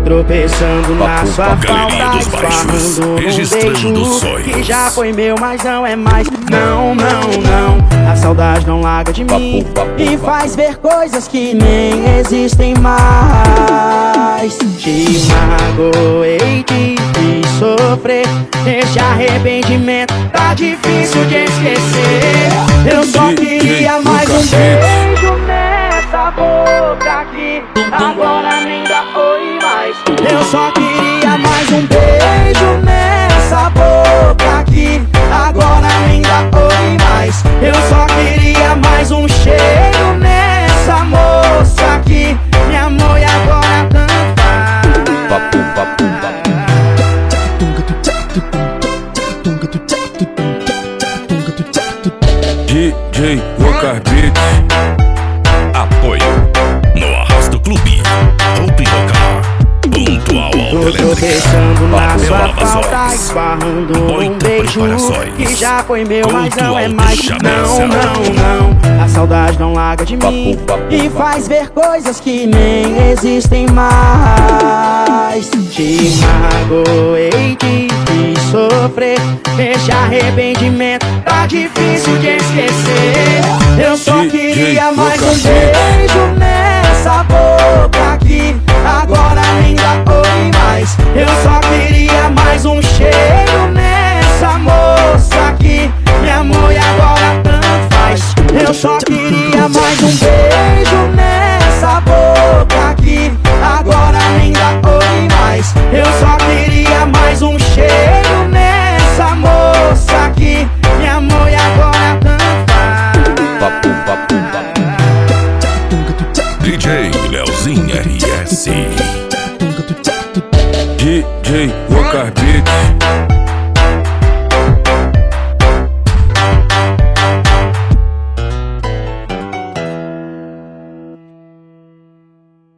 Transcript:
tropeçando na sua Galeria falta, dos Baixos, esbarrando num registrando beijo sonhos. que já foi meu, mas não é mais. Não, não, não, a saudade não larga de mim e faz ver coisas que nem existem mais. Te magoei, te fiz sofrer, esse arrependimento tá difícil de esquecer. Eu só queria mais um beijo nessa boca aqui, agora nem dá oi mais. Eu só queria mais um beijo nessa boca aqui, agora nem dá oi mais. Eu só queria mais um cheiro nessa moça aqui, me amor, e agora tanto faz. DJ Rocar Beat. Apoio no Arrasto Clube. Hope Rocar. Pontual Tô ao tropeçando na sua falta, Lavações. esbarrando num Oito beijo preparações. que já foi meu, mas Pontual não é do mais. Chameça. Não, não, não, a saudade não larga de mim e faz ver coisas que nem existem mais. Te magoei, te fiz sofrer, esse arrependimento tá difícil de esquecer. Eu só queria mais um beijo nessa boca aqui, agora nem dá oi mais. Eu só queria mais um cheiro nessa moça aqui, me amor, e agora tanto faz. Eu só queria mais um beijo nessa boca aqui, agora nem dá oi mais. Eu só queria mais um cheiro nessa moça aqui, me amor, e agora tanto faz. DJ Leozinho RS. DJ Rocar Beat.